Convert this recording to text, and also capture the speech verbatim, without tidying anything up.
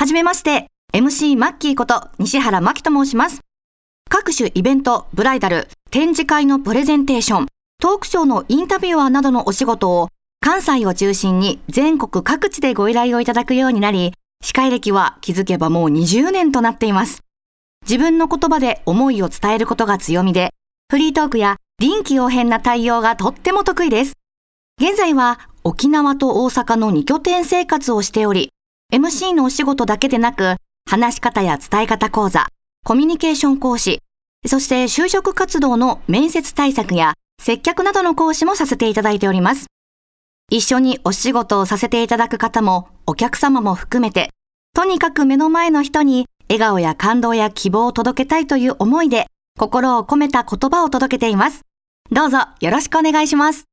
はじめまして、エムシー マッキーこと西原真希と申します。各種イベント、ブライダル、展示会のプレゼンテーション、トークショーのインタビュアーなどのお仕事を関西を中心に全国各地でご依頼をいただくようになり、司会歴は気づけばもうにじゅうねんとなっています。自分の言葉で思いを伝えることが強みで、フリートークや臨機応変な対応がとっても得意です。現在は沖縄と大阪のに拠点生活をしており、エムシー のお仕事だけでなく、話し方や伝え方講座、コミュニケーション講師、そして就職活動の面接対策や接客などの講師もさせていただいております。一緒にお仕事をさせていただく方もお客様も含めて、とにかく目の前の人に笑顔や感動や希望を届けたいという思いで、心を込めた言葉を届けています。どうぞよろしくお願いします。